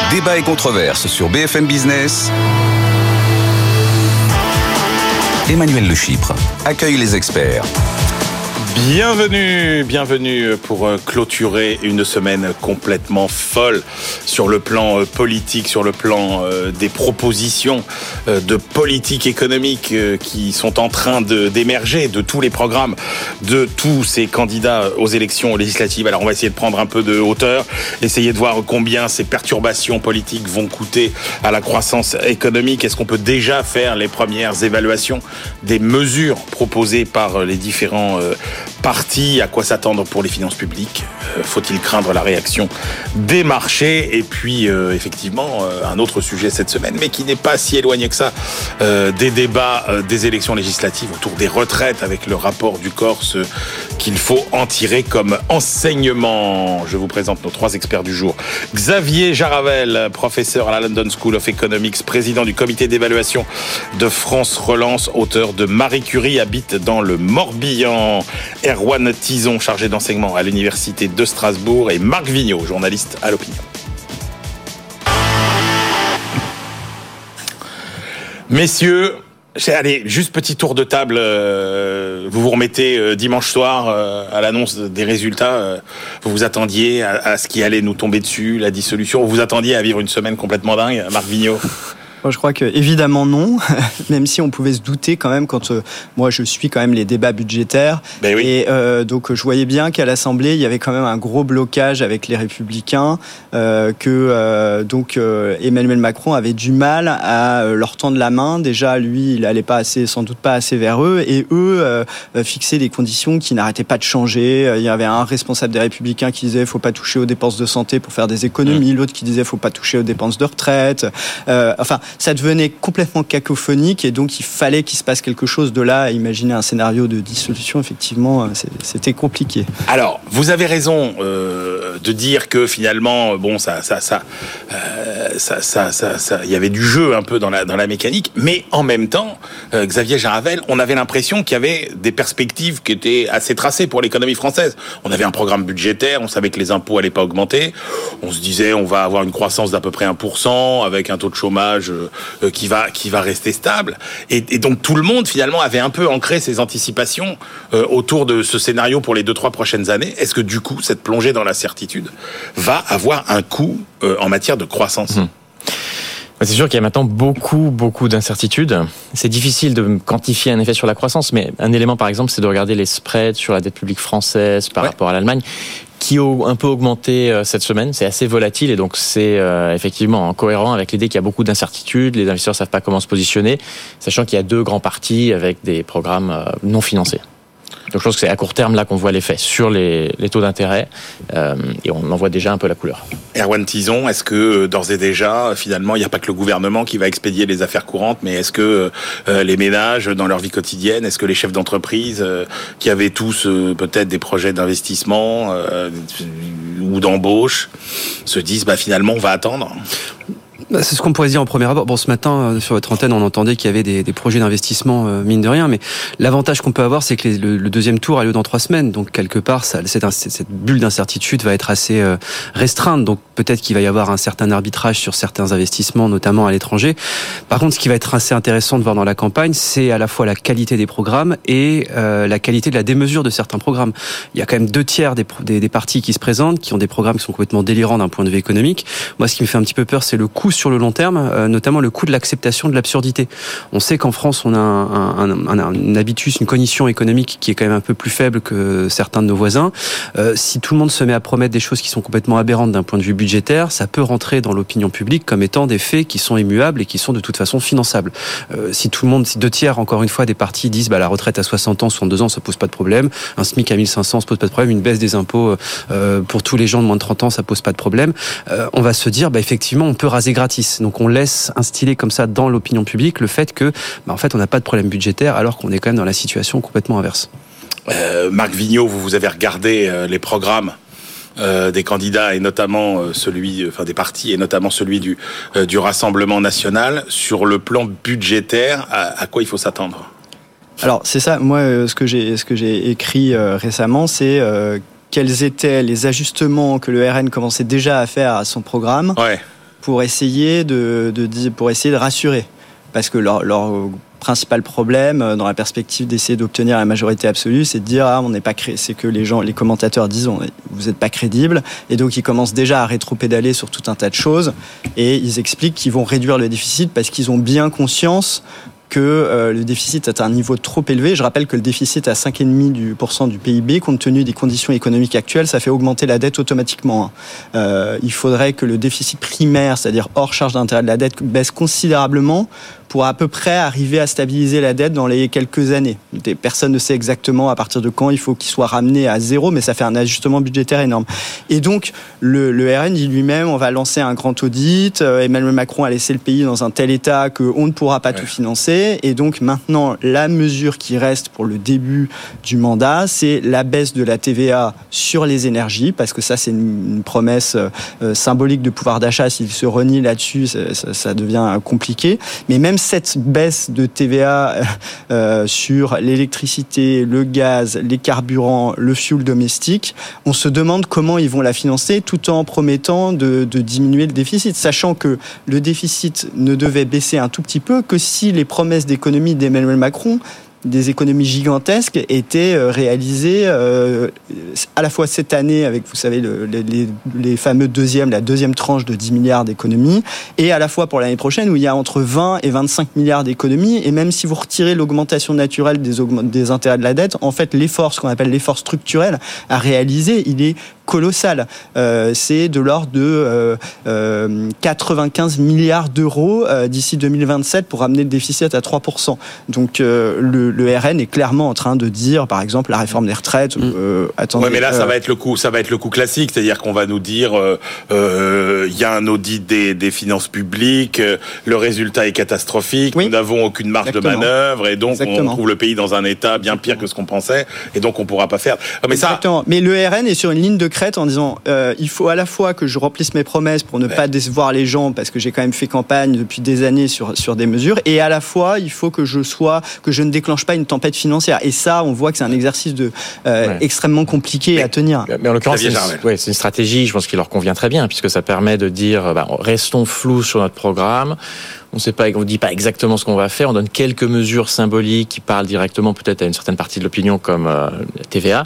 Débat et controverse sur BFM Business. Emmanuel Le Chypre accueille les experts. Bienvenue pour clôturer une semaine complètement folle sur le plan politique, sur le plan des propositions de politique économique qui sont en train d'émerger de tous les programmes, de tous ces candidats aux élections législatives. Alors on va essayer de prendre un peu de hauteur, essayer de voir combien ces perturbations politiques vont coûter à la croissance économique. Est-ce qu'on peut déjà faire les premières évaluations des mesures proposées par les différents partis, à quoi s'attendre pour les finances publiques, faut-il craindre la réaction des marchés, et puis effectivement un autre sujet cette semaine, mais qui n'est pas si éloigné que ça des débats des élections législatives autour des retraites, avec le rapport du COR, ce qu'il faut en tirer comme enseignement. Je vous présente nos trois experts du jour. Xavier Jaravel, professeur à la London School of Economics, président du comité d'évaluation de France Relance, auteur de Marie Curie habite dans le Morbihan. Erwan Tison, chargé d'enseignement à l'Université de Strasbourg, et Marc Vigneault, journaliste à l'Opinion. Messieurs, allez, juste petit tour de table. Vous vous remettez dimanche soir à l'annonce des résultats. Vous vous attendiez à ce qui allait nous tomber dessus, la dissolution. Vous vous attendiez à vivre une semaine complètement dingue, Marc Vigneault? Moi, je crois que évidemment non, même si on pouvait se douter quand même quand moi je suis quand même les débats budgétaires. Ben oui. Et donc je voyais bien qu'à l'Assemblée il y avait quand même un gros blocage avec les Républicains, que Emmanuel Macron avait du mal à leur tendre la main. Déjà lui il allait sans doute pas assez vers eux, et eux fixaient des conditions qui n'arrêtaient pas de changer. Il y avait un responsable des Républicains qui disait faut pas toucher aux dépenses de santé pour faire des économies, l'autre qui disait faut pas toucher aux dépenses de retraite. Ça devenait complètement cacophonique, et donc il fallait qu'il se passe quelque chose. De là à imaginer un scénario de dissolution, effectivement, c'était compliqué. Alors, vous avez raison de dire que finalement, bon, il y avait du jeu un peu dans la mécanique, mais en même temps, Xavier Jaravel, on avait l'impression qu'il y avait des perspectives qui étaient assez tracées pour l'économie française. On avait un programme budgétaire, on savait que les impôts allaient pas augmenter, on se disait on va avoir une croissance d'à peu près 1%, avec un taux de chômage qui va rester stable, et donc tout le monde finalement avait un peu ancré ses anticipations autour de ce scénario pour les 2-3 prochaines années. Est-ce que du coup cette plongée dans l'incertitude va avoir un coût en matière de croissance? C'est sûr qu'il y a maintenant beaucoup d'incertitudes. C'est difficile de quantifier un effet sur la croissance, mais un élément par exemple c'est de regarder les spreads sur la dette publique française par rapport à l'Allemagne, qui ont un peu augmenté cette semaine. C'est assez volatile, et donc c'est effectivement cohérent avec l'idée qu'il y a beaucoup d'incertitudes. Les investisseurs savent pas comment se positionner, sachant qu'il y a deux grands partis avec des programmes non financés. Donc je pense que c'est à court terme là qu'on voit l'effet sur les taux d'intérêt, et on en voit déjà un peu la couleur. Erwan Tison, est-ce que d'ores et déjà, finalement, il n'y a pas que le gouvernement qui va expédier les affaires courantes, mais est-ce que les ménages dans leur vie quotidienne, est-ce que les chefs d'entreprise qui avaient tous peut-être des projets d'investissement ou d'embauche se disent finalement on va attendre? C'est ce qu'on pourrait dire en premier abord. Bon, ce matin, sur votre antenne, on entendait qu'il y avait des projets d'investissement, mine de rien, mais l'avantage qu'on peut avoir, c'est que le deuxième tour a lieu dans 3 semaines. Donc, quelque part, cette bulle d'incertitude va être assez restreinte. Donc, peut-être qu'il va y avoir un certain arbitrage sur certains investissements, notamment à l'étranger. Par contre, ce qui va être assez intéressant de voir dans la campagne, c'est à la fois la qualité des programmes et la qualité de la démesure de certains programmes. Il y a quand même 2/3 des partis qui se présentent, qui ont des programmes qui sont complètement délirants d'un point de vue économique. Moi, ce qui me fait un petit peu peur, c'est le coût sur le long terme, notamment le coût de l'acceptation de l'absurdité. On sait qu'en France, on a un habitus, une cognition économique qui est quand même un peu plus faible que certains de nos voisins. Si tout le monde se met à promettre des choses qui sont complètement aberrantes d'un point de vue budgétaire, ça peut rentrer dans l'opinion publique comme étant des faits qui sont immuables et qui sont de toute façon finançables. Si 2/3, encore une fois, des partis disent la retraite à 60 ans, 62 ans, ça pose pas de problème, un SMIC à 1500, ça pose pas de problème, une baisse des impôts pour tous les gens de moins de 30 ans, ça pose pas de problème, on va se dire, effectivement, on peut raser gratis. Donc on laisse instiller comme ça dans l'opinion publique le fait que, en fait, on n'a pas de problème budgétaire alors qu'on est quand même dans la situation complètement inverse. Marc Vigneault, vous avez regardé les programmes des candidats, et notamment des partis, et notamment celui du Rassemblement national. Sur le plan budgétaire, à quoi il faut s'attendre? Alors c'est ça, moi ce que j'ai écrit récemment, c'est quels étaient les ajustements que le RN commençait déjà à faire à son programme. Ouais. pour essayer de rassurer. Parce que leur principal problème dans la perspective d'essayer d'obtenir la majorité absolue, c'est de dire on n'est pas c'est que les commentateurs disent vous n'êtes pas crédible, et donc ils commencent déjà à rétro-pédaler sur tout un tas de choses, et ils expliquent qu'ils vont réduire le déficit parce qu'ils ont bien conscience que le déficit est à un niveau trop élevé. Je rappelle que le déficit à 5,5% du PIB, compte tenu des conditions économiques actuelles, ça fait augmenter la dette automatiquement. Il faudrait que le déficit primaire, c'est-à-dire hors charge d'intérêt de la dette, baisse considérablement pour à peu près arriver à stabiliser la dette dans les quelques années. Personne ne sait exactement à partir de quand il faut qu'il soit ramené à zéro, mais ça fait un ajustement budgétaire énorme. Et donc, le RN dit lui-même, on va lancer un grand audit, Emmanuel Macron a laissé le pays dans un tel état qu'on ne pourra pas tout financer, et donc maintenant, la mesure qui reste pour le début du mandat, c'est la baisse de la TVA sur les énergies, parce que ça, c'est une promesse symbolique de pouvoir d'achat. S'il se renie là-dessus, ça devient compliqué. Mais même cette baisse de TVA sur l'électricité, le gaz, les carburants, le fioul domestique, on se demande comment ils vont la financer tout en promettant de diminuer le déficit, sachant que le déficit ne devait baisser un tout petit peu que si les promesses d'économie d'Emmanuel Macron, des économies gigantesques, étaient réalisées à la fois cette année avec, vous savez, les fameux la deuxième tranche de 10 milliards d'économies, et à la fois pour l'année prochaine où il y a entre 20 et 25 milliards d'économies. Et même si vous retirez l'augmentation naturelle des intérêts de la dette, en fait, ce qu'on appelle l'effort structurel à réaliser, il est colossal. C'est de l'ordre de 95 milliards d'euros d'ici 2027 pour ramener le déficit à 3%. Donc le RN est clairement en train de dire, par exemple, la réforme des retraites. Attendez. Ouais, mais là, ça va être le coup classique, c'est-à-dire qu'on va nous dire, y a un audit des finances publiques, le résultat est catastrophique, nous n'avons aucune marge de manœuvre, et donc on trouve le pays dans un état bien pire que ce qu'on pensait, et donc on pourra pas faire. Mais exactement. Mais le RN est sur une ligne de crête en disant il faut à la fois que je remplisse mes promesses pour ne pas décevoir les gens, parce que j'ai quand même fait campagne depuis des années sur des mesures, et à la fois il faut que je ne déclenche pas une tempête financière. Et ça, on voit que c'est un exercice extrêmement compliqué à tenir. Mais en l'occurrence, c'est une stratégie, je pense, qui leur convient très bien, puisque ça permet de dire restons flous sur notre programme. On ne dit pas exactement ce qu'on va faire. On donne quelques mesures symboliques qui parlent directement peut-être à une certaine partie de l'opinion, comme la TVA.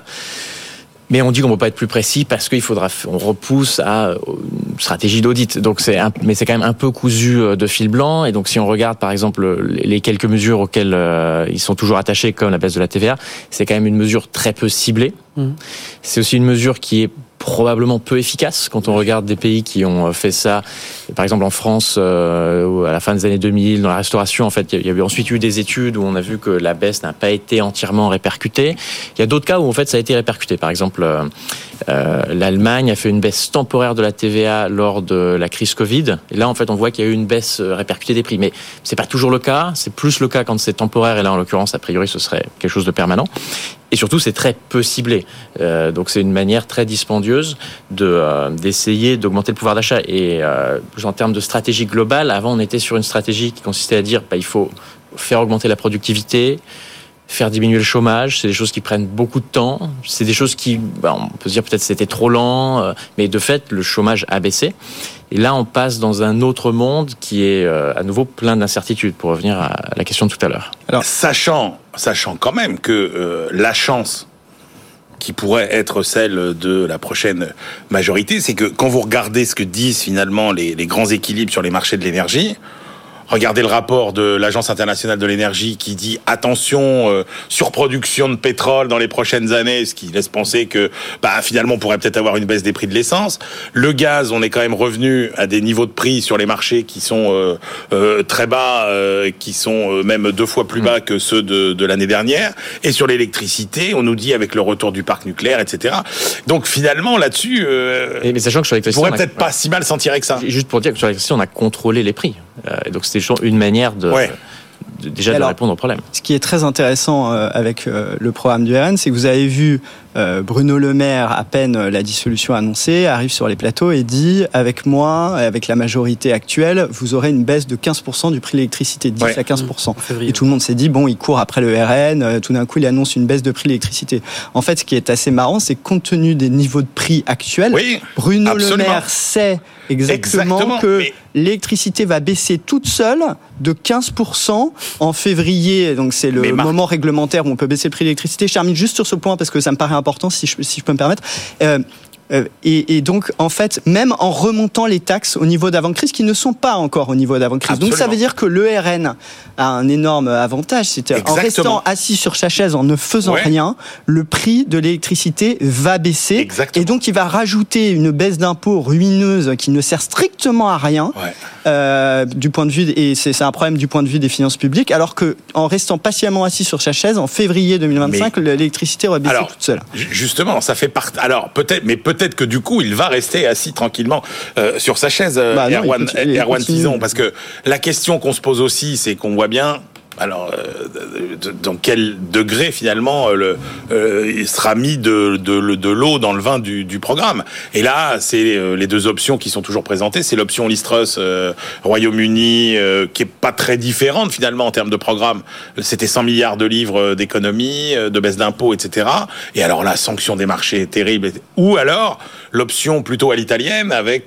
Mais on dit qu'on ne peut pas être plus précis parce on repousse à une stratégie d'audit. Donc mais c'est quand même un peu cousu de fil blanc. Et donc si on regarde par exemple les quelques mesures auxquelles ils sont toujours attachés, comme la baisse de la TVA, c'est quand même une mesure très peu ciblée. C'est aussi une mesure qui est probablement peu efficace quand on regarde des pays qui ont fait ça. Par exemple en France, à la fin des années 2000, dans la restauration, en fait, il y a ensuite eu des études où on a vu que la baisse n'a pas été entièrement répercutée. Il y a d'autres cas où en fait ça a été répercuté. Par exemple, l'Allemagne a fait une baisse temporaire de la TVA lors de la crise Covid. Et là, en fait, on voit qu'il y a eu une baisse répercutée des prix. Mais c'est pas toujours le cas. C'est plus le cas quand c'est temporaire. Et là, en l'occurrence, a priori, ce serait quelque chose de permanent. Et surtout, c'est très peu ciblé. Donc, c'est une manière très dispendieuse d'essayer d'augmenter le pouvoir d'achat. Et en termes de stratégie globale, avant, on était sur une stratégie qui consistait à dire il faut faire augmenter la productivité, faire diminuer le chômage. C'est des choses qui prennent beaucoup de temps. C'est des choses qui, on peut se dire peut-être c'était trop lent, mais de fait, le chômage a baissé. Et là, on passe dans un autre monde qui est à nouveau plein d'incertitudes, pour revenir à la question de tout à l'heure. Alors, sachant quand même que la chance qui pourrait être celle de la prochaine majorité, c'est que quand vous regardez ce que disent finalement les grands équilibres sur les marchés de l'énergie, regardez le rapport de l'Agence internationale de l'énergie qui dit attention, surproduction de pétrole dans les prochaines années, ce qui laisse penser que finalement on pourrait peut-être avoir une baisse des prix de l'essence. Le gaz, on est quand même revenu à des niveaux de prix sur les marchés qui sont très bas, qui sont même 2 fois plus bas que ceux de l'année dernière. Et sur l'électricité, on nous dit avec le retour du parc nucléaire, etc. Donc finalement là-dessus, mais sachant que sur l'électricité, on pourrait peut-être pas si mal s'en tirer que ça. Juste pour dire que sur l'électricité, on a contrôlé les prix. Donc c'était une manière de répondre au problème. Ce qui est très intéressant avec le programme du RN, c'est que vous avez vu Bruno Le Maire, à peine la dissolution annoncée, arrive sur les plateaux et dit « Avec moi, avec la majorité actuelle, vous aurez une baisse de 15% du prix de l'électricité, 10 à 15%. » Et tout le monde s'est dit « Bon, il court après le RN, tout d'un coup, il annonce une baisse de prix de l'électricité. » En fait, ce qui est assez marrant, c'est que compte tenu des niveaux de prix actuels, Bruno Le Maire sait exactement que l'électricité va baisser toute seule de 15% en février. Donc c'est le moment réglementaire où on peut baisser le prix de l'électricité. Je termine juste sur ce point parce que ça me paraît important, si je peux me permettre. Et donc, en fait, même en remontant les taxes au niveau d'avant-crise, qui ne sont pas encore au niveau d'avant-crise. Absolument. Donc, ça veut dire que l'ERN a un énorme avantage. C'est en restant assis sur sa chaise, en ne faisant rien, le prix de l'électricité va baisser. Exactement. Et donc, il va rajouter une baisse d'impôt ruineuse qui ne sert strictement à rien. Du point de vue, et c'est un problème du point de vue des finances publiques, alors que en restant patiemment assis sur sa chaise, en février 2025, l'électricité aurait baissé toute seule. Justement, ça fait partie. Alors peut-être que du coup, il va rester assis tranquillement sur sa chaise, Erwan Tison, parce que la question qu'on se pose aussi, c'est qu'on voit bien. Alors, dans quel degré finalement il sera mis de l'eau dans le vin du programme? Et là, c'est les deux options qui sont toujours présentées. C'est l'option Liz Truss, Royaume-Uni, qui est pas très différente finalement en termes de programme. C'était 100 milliards de livres d'économie, de baisse d'impôts, etc. Et alors là, sanction des marchés terrible. Ou alors l'option plutôt à l'italienne avec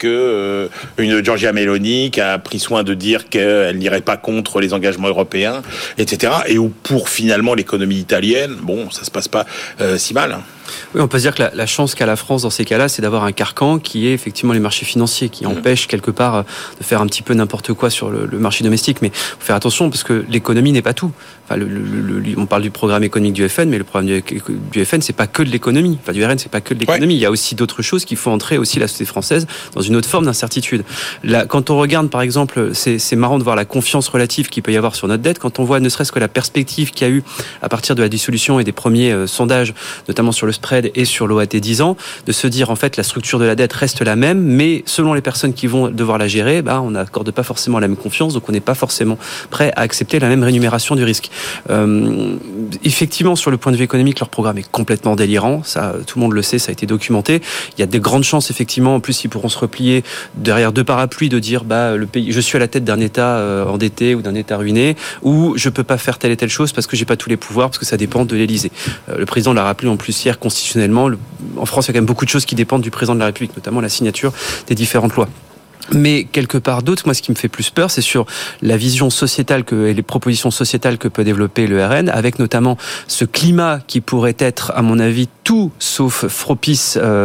une Giorgia Meloni qui a pris soin de dire qu'elle n'irait pas contre les engagements européens, etc. Et où pour finalement l'économie italienne, ça se passe pas si mal. Oui, on peut se dire que la chance qu'a la France dans ces cas-là, c'est d'avoir un carcan qui est effectivement les marchés financiers, qui empêche quelque part de faire un petit peu n'importe quoi sur le marché domestique. Mais faut faire attention parce que l'économie n'est pas tout. Enfin, on parle du programme économique du FN, mais le programme du FN, c'est pas que de l'économie. Enfin, du RN, c'est pas que de l'économie. Il y a aussi d'autres choses qui font entrer aussi la société française dans une autre forme d'incertitude. Là, quand on regarde, par exemple, c'est marrant de voir la confiance relative qu'il peut y avoir sur notre dette. Quand on voit ne serait-ce que la perspective qu'il y a eu à partir de la dissolution et des premiers sondages, notamment sur le spread et sur l'OAT 10 ans, de se dire en fait la structure de la dette reste la même, mais selon les personnes qui vont devoir la gérer, on n'accorde pas forcément la même confiance, donc on n'est pas forcément prêt à accepter la même rémunération du risque. Effectivement, sur le point de vue économique, leur programme est complètement délirant, ça tout le monde le sait, ça a été documenté. Il y a des grandes chances effectivement, en plus ils pourront se replier derrière deux parapluies de dire le pays, je suis à la tête d'un État endetté ou d'un État ruiné, ou je peux pas faire telle et telle chose parce que j'ai pas tous les pouvoirs, parce que ça dépend de l'Élysée. Le président l'a rappelé en plus hier constitutionnellement, en France il y a quand même beaucoup de choses qui dépendent du président de la République, notamment la signature des différentes lois. Mais quelque part d'autre, moi ce qui me fait plus peur, c'est sur la vision sociétale et les propositions sociétales que peut développer le RN, avec notamment ce climat qui pourrait être, à mon avis, tout sauf propice à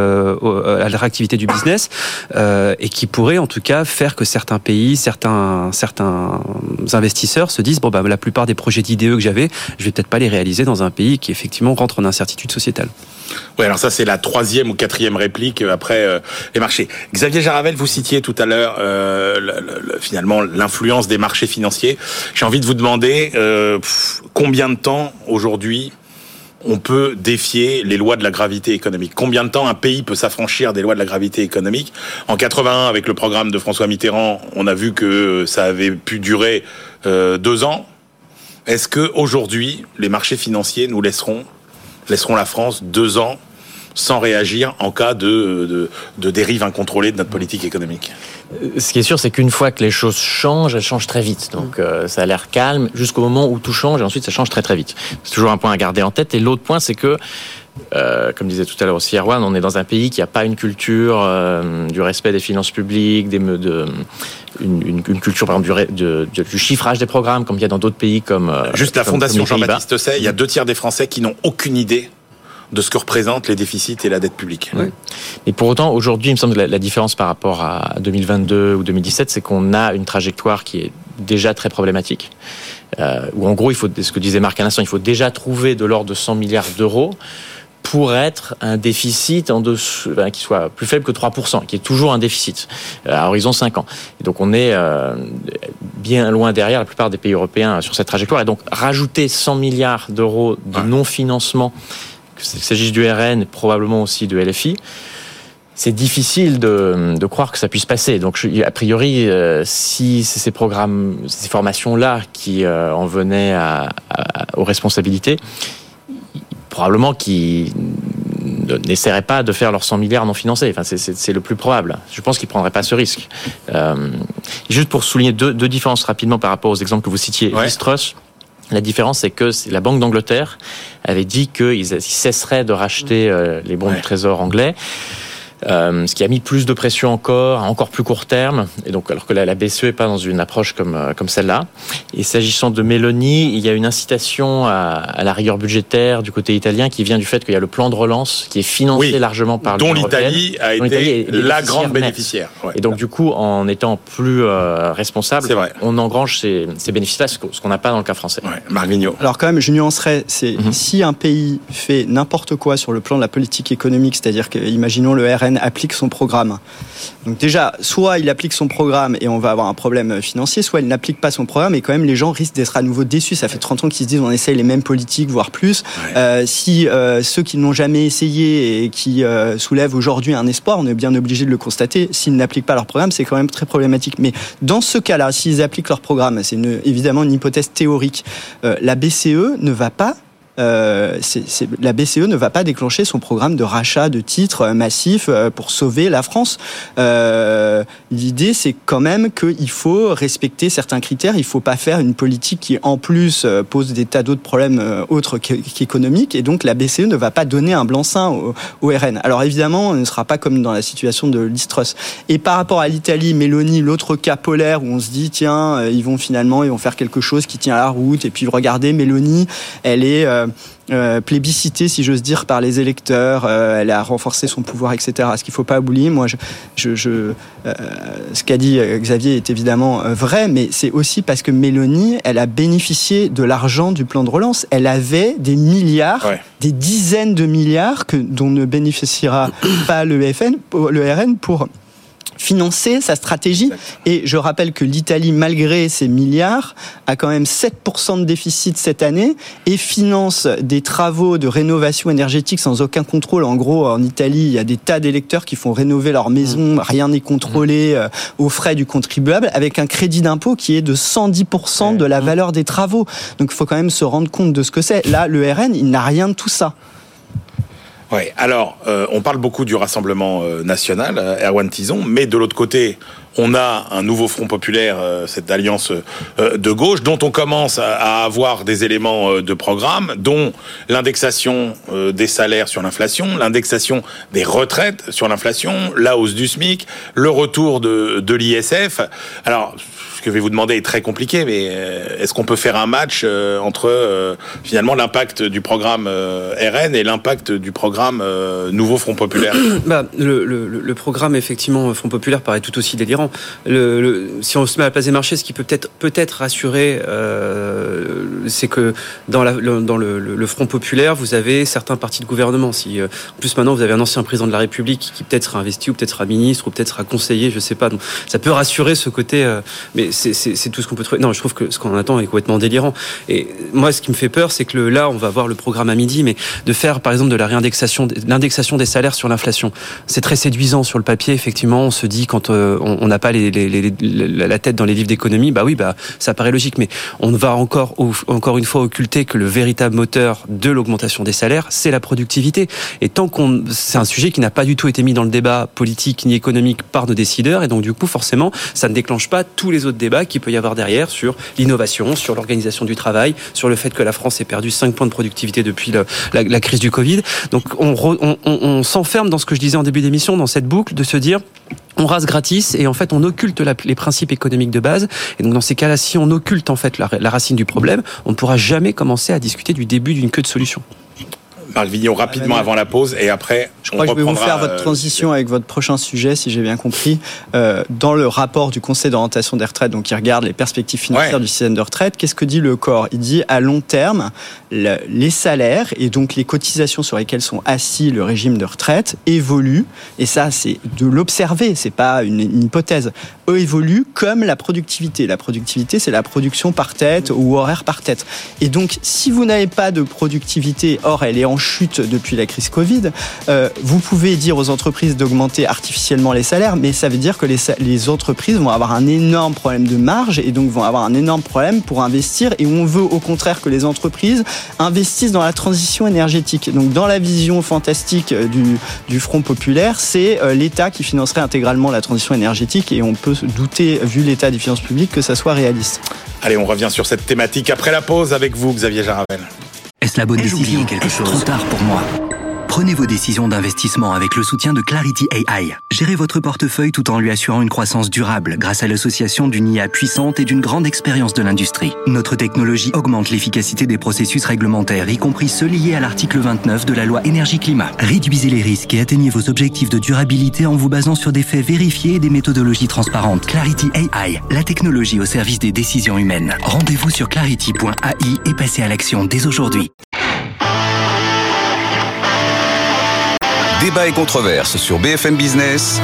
la réactivité du business, et qui pourrait en tout cas faire que certains pays, certains investisseurs se disent la plupart des projets d'IDE que j'avais, je vais peut-être pas les réaliser dans un pays qui effectivement rentre en incertitude sociétale. Oui, alors ça c'est la 3e ou 4e réplique après les marchés. Xavier Jaravel, vous citiez tout à l'heure finalement l'influence des marchés financiers. J'ai envie de vous demander combien de temps aujourd'hui on peut défier les lois de la gravité économique. Combien de temps un pays peut s'affranchir des lois de la gravité économique? En 81, avec le programme de François Mitterrand, on a vu que ça avait pu durer 2 ans. Est-ce que aujourd'hui les marchés financiers nous laisseront la France 2 ans sans réagir en cas de dérive incontrôlée de notre politique économique? Ce qui est sûr, c'est qu'une fois que les choses changent, elles changent très vite. Donc ça a l'air calme jusqu'au moment où tout change et ensuite ça change très très vite. C'est toujours un point à garder en tête. Et l'autre point, c'est que, comme disait tout à l'heure aussi Erwan, on est dans un pays qui n'a pas une culture du respect des finances publiques, une culture par exemple du chiffrage des programmes, comme il y a dans d'autres pays comme juste la Fondation Jean-Baptiste Say, il y a 2 tiers des Français qui n'ont aucune idée de ce que représentent les déficits et la dette publique. Oui. Et pour autant, aujourd'hui, il me semble que la différence par rapport à 2022 ou 2017, c'est qu'on a une trajectoire qui est déjà très problématique. Où en gros, ce que disait Marc à l'instant, il faut déjà trouver de l'ordre de 100 milliards d'euros pour être un déficit qui soit plus faible que 3%, qui est toujours un déficit à horizon 5 ans. Et donc on est bien loin derrière la plupart des pays européens sur cette trajectoire. Et donc rajouter 100 milliards d'euros de non-financement, qu'il s'agisse du RN, probablement aussi de LFI, c'est difficile de croire que ça puisse passer. Donc, a priori, si c'est ces programmes, ces formations-là qui en venaient aux responsabilités, probablement qu'ils n'essaieraient pas de faire leurs 100 milliards non financés. Enfin, c'est le plus probable. Je pense qu'ils ne prendraient pas ce risque. Juste pour souligner deux différences rapidement par rapport aux exemples que vous citiez, Liz Truss. La différence, c'est que la Banque d'Angleterre avait dit qu'ils cesseraient de racheter les bons du Trésor anglais. Ce qui a mis plus de pression à encore plus court terme, et donc alors que la BCE n'est pas dans une approche comme celle-là. Et s'agissant de Meloni, il y a une incitation à la rigueur budgétaire du côté italien qui vient du fait qu'il y a le plan de relance qui est financé largement par l'Union européenne, dont l'Italie a été la grande bénéficiaire. Ouais. Et donc du coup, en étant plus responsable, on engrange ces bénéfices-là, ce qu'on n'a pas dans le cas français. Ouais. Marc Vigneault. Alors quand même, je nuancerais, si un pays fait n'importe quoi sur le plan de la politique économique, c'est-à-dire que, imaginons le RN applique son programme. Donc déjà, soit il applique son programme et on va avoir un problème financier, soit il n'applique pas son programme et quand même les gens risquent d'être à nouveau déçus. Ça fait 30 ans qu'ils se disent on essaye les mêmes politiques, voire plus. Si ceux qui n'ont jamais essayé et qui soulèvent aujourd'hui un espoir, on est bien obligé de le constater, s'ils n'appliquent pas leur programme, c'est quand même très problématique. Mais dans ce cas-là, s'ils appliquent leur programme, c'est évidemment une hypothèse théorique, la BCE ne va pas la BCE ne va pas déclencher son programme de rachat de titres massifs pour sauver la France. L'idée, c'est quand même qu'il faut respecter certains critères. Il ne faut pas faire une politique qui, en plus, pose des tas d'autres problèmes autres qu'économiques. Et donc, la BCE ne va pas donner un blanc-seing au RN. Alors, évidemment, on ne sera pas comme dans la situation de Liz Truss. Et par rapport à l'Italie, Meloni, l'autre cas polaire où on se dit, tiens, ils vont faire quelque chose qui tient la route. Et puis, regardez, Meloni, elle est plébiscitée, si j'ose dire, par les électeurs. Elle a renforcé son pouvoir, etc. Ce qu'il ne faut pas oublier, moi, ce qu'a dit Xavier est évidemment vrai, mais c'est aussi parce que Meloni, elle a bénéficié de l'argent du plan de relance. Elle avait des milliards, des dizaines de milliards dont ne bénéficiera pas le RN pour financer sa stratégie. Et je rappelle que l'Italie, malgré ses milliards, a quand même 7% de déficit cette année et finance des travaux de rénovation énergétique sans aucun contrôle. En gros, en Italie, il y a des tas d'électeurs qui font rénover leur maison, rien n'est contrôlé aux frais du contribuable, avec un crédit d'impôt qui est de 110% de la valeur des travaux. Donc il faut quand même se rendre compte de ce que c'est. Là, le RN, il n'a rien de tout ça. Oui, alors, on parle beaucoup du Rassemblement national, Erwan Tison, mais de l'autre côté, on a un nouveau Front populaire, cette alliance de gauche, dont on commence à avoir des éléments de programme, dont l'indexation des salaires sur l'inflation, l'indexation des retraites sur l'inflation, la hausse du SMIC, le retour de l'ISF. Alors, ce que je vais vous demander est très compliqué, mais est-ce qu'on peut faire un match entre finalement l'impact du programme RN et l'impact du programme Nouveau Front populaire ? Le programme, effectivement, Front populaire paraît tout aussi délirant. Si on se met à la place des marchés, ce qui peut peut-être rassurer, c'est que dans le Front populaire, vous avez certains partis de gouvernement. En plus, maintenant, vous avez un ancien président de la République qui peut-être sera investi, ou peut-être sera ministre, ou peut-être sera conseiller, je sais pas. Donc, ça peut rassurer ce côté, mais c'est tout ce qu'on peut trouver. Non, je trouve que ce qu'on attend est complètement délirant. Et moi, ce qui me fait peur, c'est que là, on va voir le programme à midi, mais de faire, par exemple, de l'indexation des salaires sur l'inflation. C'est très séduisant sur le papier, effectivement. On se dit, quand on n'a pas la tête dans les livres d'économie, ça paraît logique, mais on va encore une fois occulter que le véritable moteur de l'augmentation des salaires, c'est la productivité. Et c'est un sujet qui n'a pas du tout été mis dans le débat politique ni économique par nos décideurs, et donc du coup, forcément, ça ne déclenche pas tous les autres débats qu'il peut y avoir derrière sur l'innovation, sur l'organisation du travail, sur le fait que la France ait perdu 5 points de productivité depuis la crise du Covid. Donc on s'enferme dans ce que je disais en début d'émission, dans cette boucle de se dire on rase gratis et en fait on occulte les principes économiques de base. Et donc dans ces cas-là, si on occulte en fait la racine du problème, on ne pourra jamais commencer à discuter du début d'une queue de solution. Marc Vigneault, rapidement avant la pause, et après je crois que je vais vous faire votre transition avec votre prochain sujet, si j'ai bien compris. Dans le rapport du Conseil d'orientation des retraites, donc qui regarde les perspectives financières du système de retraite, qu'est-ce que dit le corps ? Il dit à long terme, les salaires et donc les cotisations sur lesquelles sont assis le régime de retraite évoluent, et ça c'est de l'observer, c'est pas une hypothèse, évoluent comme la productivité. La productivité, c'est la production par tête ou horaire par tête. Et donc si vous n'avez pas de productivité, or elle est en chute depuis la crise Covid. Vous pouvez dire aux entreprises d'augmenter artificiellement les salaires, mais ça veut dire que les entreprises vont avoir un énorme problème de marge et donc vont avoir un énorme problème pour investir. Et on veut au contraire que les entreprises investissent dans la transition énergétique. Donc dans la vision fantastique du Front populaire, c'est l'État qui financerait intégralement la transition énergétique et on peut se douter, vu l'état des finances publiques, que ça soit réaliste. Allez, on revient sur cette thématique après la pause avec vous, Xavier Jaravel. Est-ce la bonne décision ? Est-ce trop tard pour moi ? Prenez vos décisions d'investissement avec le soutien de Clarity AI. Gérez votre portefeuille tout en lui assurant une croissance durable grâce à l'association d'une IA puissante et d'une grande expérience de l'industrie. Notre technologie augmente l'efficacité des processus réglementaires, y compris ceux liés à l'article 29 de la loi Énergie-Climat. Réduisez les risques et atteignez vos objectifs de durabilité en vous basant sur des faits vérifiés et des méthodologies transparentes. Clarity AI, la technologie au service des décisions humaines. Rendez-vous sur clarity.ai et passez à l'action dès aujourd'hui. Débat et controverse sur BFM Business.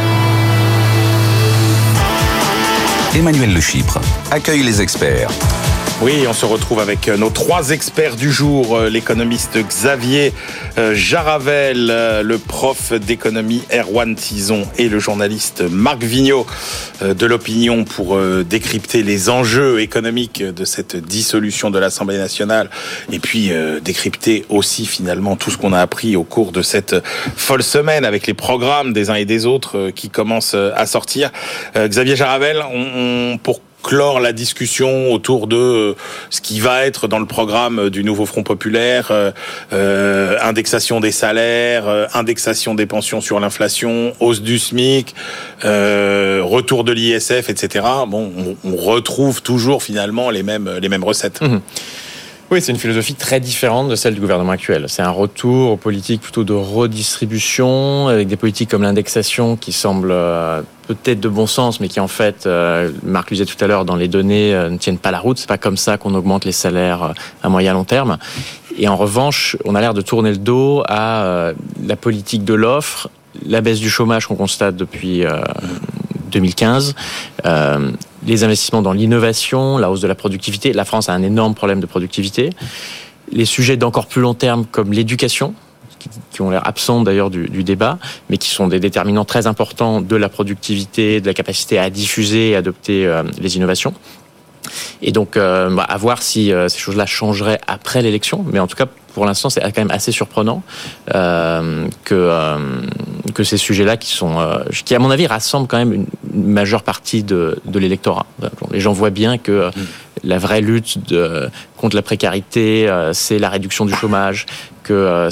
Emmanuel Le Chypre accueille les experts. Oui, on se retrouve avec nos 3 experts du jour, l'économiste Xavier Jaravel, le prof d'économie Erwan Tison et le journaliste Marc Vigneault de l'Opinion pour décrypter les enjeux économiques de cette dissolution de l'Assemblée nationale et puis décrypter aussi finalement tout ce qu'on a appris au cours de cette folle semaine avec les programmes des uns et des autres qui commencent à sortir. Xavier Jaravel, pour clore la discussion autour de ce qui va être dans le programme du nouveau Front populaire, indexation des salaires, indexation des pensions sur l'inflation, hausse du SMIC, retour de l'ISF, etc. Bon, on retrouve toujours finalement les mêmes recettes. Mmh. Oui, c'est une philosophie très différente de celle du gouvernement actuel. C'est un retour aux politiques plutôt de redistribution, avec des politiques comme l'indexation qui semblent peut-être de bon sens, mais qui en fait, Marc le disait tout à l'heure, dans les données, ne tiennent pas la route. C'est pas comme ça qu'on augmente les salaires à moyen long terme. Et en revanche, on a l'air de tourner le dos à la politique de l'offre, la baisse du chômage qu'on constate depuis 2015, les investissements dans l'innovation, la hausse de la productivité. La France a un énorme problème de productivité. Les sujets d'encore plus long terme comme l'éducation, qui ont l'air absents d'ailleurs du débat, mais qui sont des déterminants très importants de la productivité, de la capacité à diffuser et adopter les innovations. Et donc, à voir si ces choses-là changeraient après l'élection. Mais en tout cas, pour l'instant, c'est quand même assez surprenant que ces sujets-là, qui à mon avis rassemblent quand même une majeure partie de l'électorat. Les gens voient bien que la vraie lutte contre la précarité, c'est la réduction du chômage, que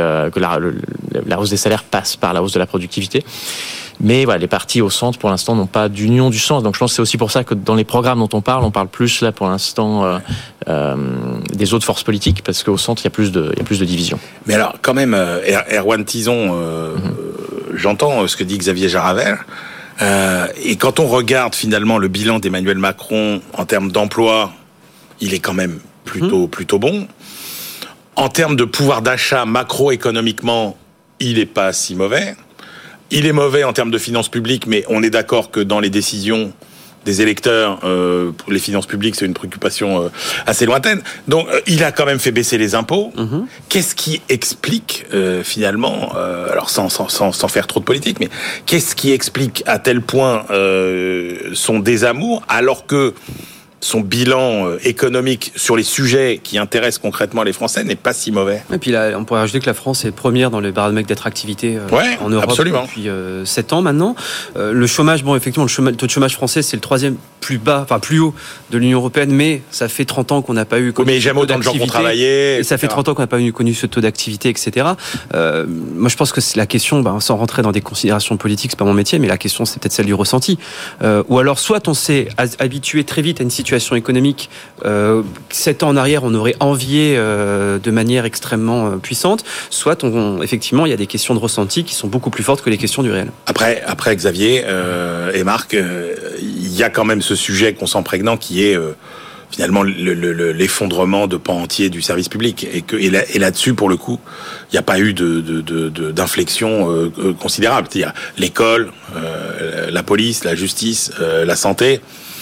la hausse des salaires passe par la hausse de la productivité. Mais voilà, les partis au centre, pour l'instant, n'ont pas d'union du sens. Donc je pense que c'est aussi pour ça que dans les programmes dont on parle plus là pour l'instant des autres forces politiques, parce qu'au centre, il y a plus de divisions. Mais alors, quand même, Erwan Tison, j'entends ce que dit Xavier Jaravel. Et quand on regarde finalement le bilan d'Emmanuel Macron en termes d'emploi, il est quand même plutôt bon. En termes de pouvoir d'achat macroéconomiquement, il est pas si mauvais. Il est mauvais en termes de finances publiques, mais on est d'accord que dans les décisions des électeurs, pour les finances publiques, c'est une préoccupation assez lointaine. Donc, il a quand même fait baisser les impôts. Qu'est-ce qui explique, finalement, alors sans faire trop de politique, mais qu'est-ce qui explique à tel point son désamour, alors que son bilan économique sur les sujets qui intéressent concrètement les Français n'est pas si mauvais. Et puis là, on pourrait rajouter que la France est première dans les baromètres d'attractivité en Europe depuis 7 ans maintenant. Le chômage, effectivement, le taux de chômage français, c'est le 3e plus haut de l'Union européenne, mais ça fait 30 ans qu'on n'a pas eu connu mais jamais autant de gens qui ont travaillé. Et ça fait 30 ans qu'on n'a pas connu ce taux d'activité, etc. Moi, je pense que c'est la question, sans rentrer dans des considérations politiques, c'est pas mon métier, mais la question, c'est peut-être celle du ressenti. Ou alors, soit on s'est habitué très vite à une situation économique, 7 ans en arrière, on aurait envié de manière extrêmement puissante, soit effectivement, il y a des questions de ressenti qui sont beaucoup plus fortes que les questions du réel. Après Xavier et Marc, il y a quand même ce sujet qu'on sent prégnant qui est finalement l'effondrement de pans entiers du service public et là-dessus, pour le coup, il n'y a pas eu d'inflexion considérable. C'est-à-dire l'école, la police, la justice, la santé.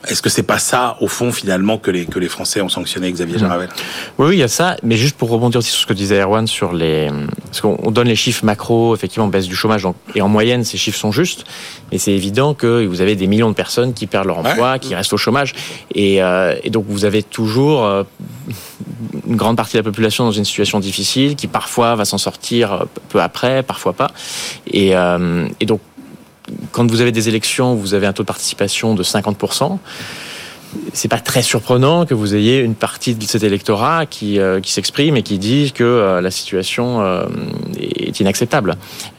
Est-ce que c'est pas ça, au fond, finalement, que les Français ont sanctionné, Xavier Jaravel? Oui, il y a ça. Mais juste pour rebondir aussi sur ce que disait Erwan sur parce qu'on donne les chiffres macro, effectivement, baisse du chômage. Et en moyenne, ces chiffres sont justes. Mais c'est évident que vous avez des millions de personnes qui perdent leur emploi, qui restent au chômage. Et donc, vous avez toujours une grande partie de la population dans une situation difficile, qui parfois va s'en sortir peu après, parfois pas. Et donc, quand vous avez des élections, vous avez un taux de participation de 50%. C'est pas très surprenant que vous ayez une partie de cet électorat qui s'exprime et qui dit que la situation est inacceptable.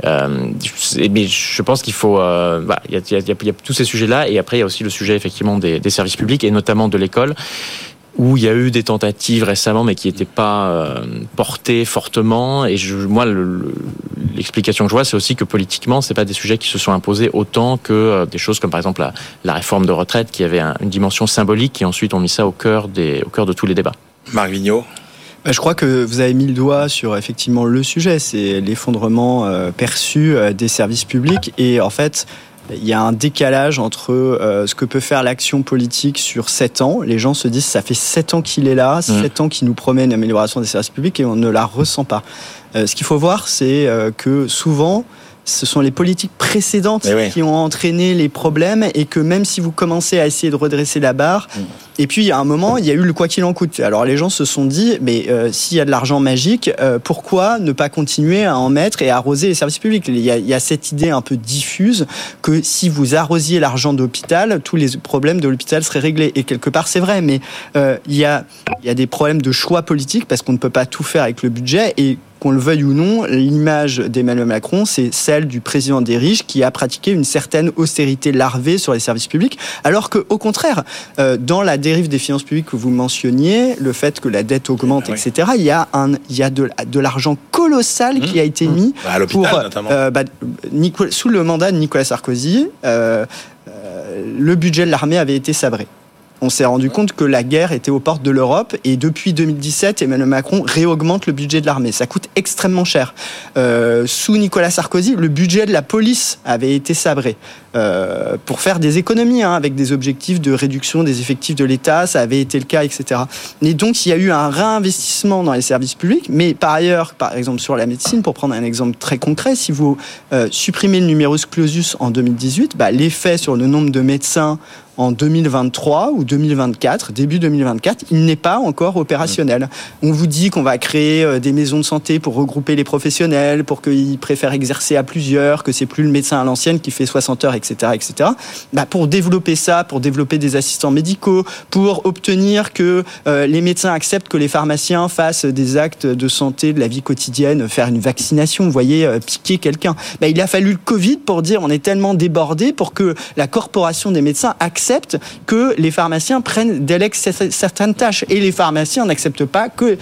Mais je pense qu'il faut... il y a tous ces sujets-là, et après il y a aussi le sujet effectivement des services publics, et notamment de l'école, où il y a eu des tentatives récemment, mais qui n'étaient pas portées fortement. Et moi, l'explication que je vois, c'est aussi que politiquement, c'est pas des sujets qui se sont imposés autant que des choses comme par exemple la réforme de retraite, qui avait une dimension symbolique, et ensuite on mis ça au cœur de tous les débats. Marc Vigneault. Je crois que vous avez mis le doigt sur effectivement le sujet, c'est l'effondrement perçu des services publics. Et en fait, il y a un décalage entre ce que peut faire l'action politique sur 7 ans. Les gens se disent, ça fait 7 ans qu'il est là, 7 ans qu'il nous promet une amélioration des services publics, et on ne la ressent pas. Ce qu'il faut voir, c'est que souvent, ce sont les politiques précédentes qui ont entraîné les problèmes, et que même si vous commencez à essayer de redresser la barre, et puis à un moment, il y a eu le quoi qu'il en coûte. Alors les gens se sont dit, mais s'il y a de l'argent magique, pourquoi ne pas continuer à en mettre et à arroser les services publics? Il y a cette idée un peu diffuse que si vous arrosiez l'argent d'hôpital, tous les problèmes de l'hôpital seraient réglés. Et quelque part, c'est vrai, mais il y a des problèmes de choix politique, parce qu'on ne peut pas tout faire avec le budget. Et qu'on le veuille ou non, l'image d'Emmanuel Macron, c'est celle du président des riches qui a pratiqué une certaine austérité larvée sur les services publics, alors qu'au contraire, dans la dérive des finances publiques que vous mentionniez, le fait que la dette augmente, etc., il y a de l'argent colossal qui a été mis à l'hôpital, notamment. Sous le mandat de Nicolas Sarkozy, le budget de l'armée avait été sabré. On s'est rendu compte que la guerre était aux portes de l'Europe, et depuis 2017, Emmanuel Macron réaugmente le budget de l'armée. Ça coûte extrêmement cher. Sous Nicolas Sarkozy, le budget de la police avait été sabré pour faire des économies, avec des objectifs de réduction des effectifs de l'État. Ça avait été le cas, etc. Et donc, il y a eu un réinvestissement dans les services publics. Mais par ailleurs, par exemple sur la médecine, pour prendre un exemple très concret, si vous supprimez le numerus clausus en 2018, l'effet sur le nombre de médecins en 2023 ou 2024, début 2024, il n'est pas encore opérationnel. On vous dit qu'on va créer des maisons de santé pour regrouper les professionnels, pour qu'ils préfèrent exercer à plusieurs, que c'est plus le médecin à l'ancienne qui fait 60 heures, etc., etc. Pour développer ça, pour développer des assistants médicaux, pour obtenir que les médecins acceptent que les pharmaciens fassent des actes de santé de la vie quotidienne, faire une vaccination, vous voyez, piquer quelqu'un. Il a fallu le Covid pour dire on est tellement débordé pour que la corporation des médecins accepte que les pharmaciens délèguent certaines tâches, et les pharmaciens n'acceptent pas que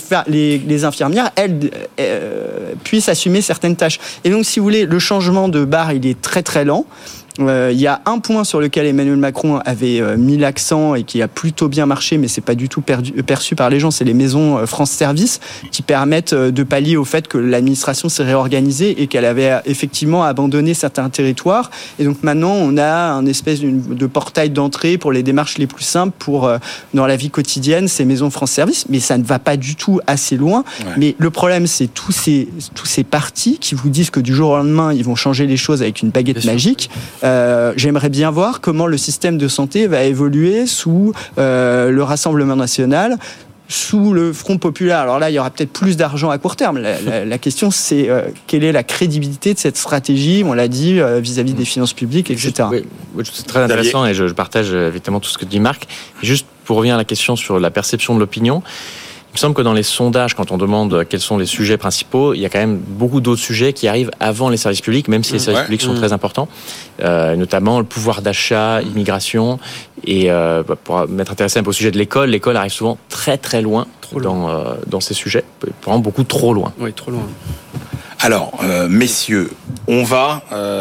les infirmières, elles, puissent assumer certaines tâches. Et donc, si vous voulez, le changement de barre, il est très très lent. Il y a un point sur lequel Emmanuel Macron avait mis l'accent et qui a plutôt bien marché, mais c'est pas du tout perçu par les gens, c'est les maisons France Service, qui permettent de pallier au fait que l'administration s'est réorganisée et qu'elle avait effectivement abandonné certains territoires. Et donc maintenant, on a un espèce de portail d'entrée pour les démarches les plus simples pour dans la vie quotidienne, ces maisons France Service, mais ça ne va pas du tout assez loin. Mais le problème, c'est tous ces partis qui vous disent que du jour au lendemain, ils vont changer les choses avec une baguette magique. J'aimerais bien voir comment le système de santé va évoluer sous le Rassemblement national, sous le Front populaire. Alors là, il y aura peut-être plus d'argent à court terme. La question, c'est quelle est la crédibilité de cette stratégie, on l'a dit, vis-à-vis des finances publiques, etc. Oui, c'est très intéressant, et je partage évidemment tout ce que dit Marc. Juste pour revenir à la question sur la perception de l'opinion, il me semble que dans les sondages, quand on demande quels sont les sujets principaux, il y a quand même beaucoup d'autres sujets qui arrivent avant les services publics, même si les services publics sont très importants, notamment le pouvoir d'achat, immigration. Et pour m'être intéressé un peu au sujet de l'école arrive souvent très très loin dans ces sujets, vraiment beaucoup trop loin. Oui, trop loin. Alors, messieurs, on va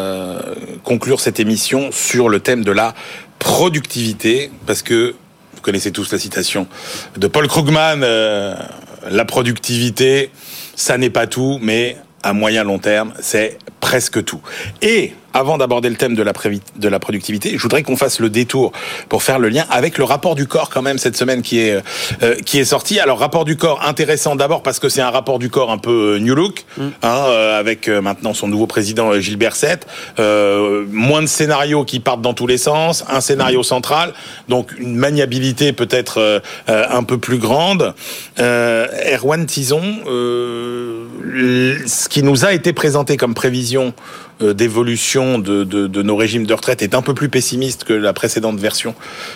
conclure cette émission sur le thème de la productivité, parce que vous connaissez tous la citation de Paul Krugman, la productivité, ça n'est pas tout, mais à moyen long terme, c'est presque tout. Et avant d'aborder le thème de la productivité, je voudrais qu'on fasse le détour pour faire le lien avec le rapport du corps quand même cette semaine qui est sorti. Alors rapport du corps intéressant d'abord parce que c'est un rapport du corps un peu new look, avec maintenant son nouveau président Gilbert Berset, moins de scénarios qui partent dans tous les sens, un scénario central, donc une maniabilité peut-être un peu plus grande. Erwan Tison, ce qui nous a été présenté comme prévision d'évolution de nos régimes de retraite est un peu plus pessimiste que la précédente version.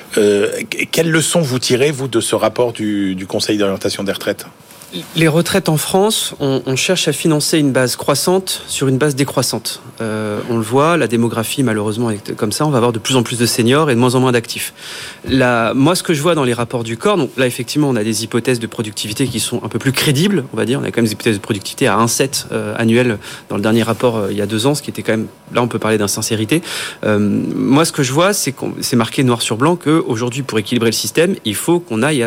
Quelles leçons vous tirez, vous, de ce rapport du Conseil d'orientation des retraites ? Les retraites en France, on cherche à financer une base croissante sur une base décroissante. On le voit, la démographie malheureusement est comme ça, on va avoir de plus en plus de seniors et de moins en moins d'actifs. Moi, ce que je vois dans les rapports du corps, donc là effectivement on a des hypothèses de productivité qui sont un peu plus crédibles, on va dire. On a quand même des hypothèses de productivité à 1,7 annuel dans le dernier rapport il y a 2 ans, ce qui était quand même, là on peut parler d'insincérité. Moi ce que je vois, c'est marqué noir sur blanc qu'aujourd'hui pour équilibrer le système, il faut qu'on aille à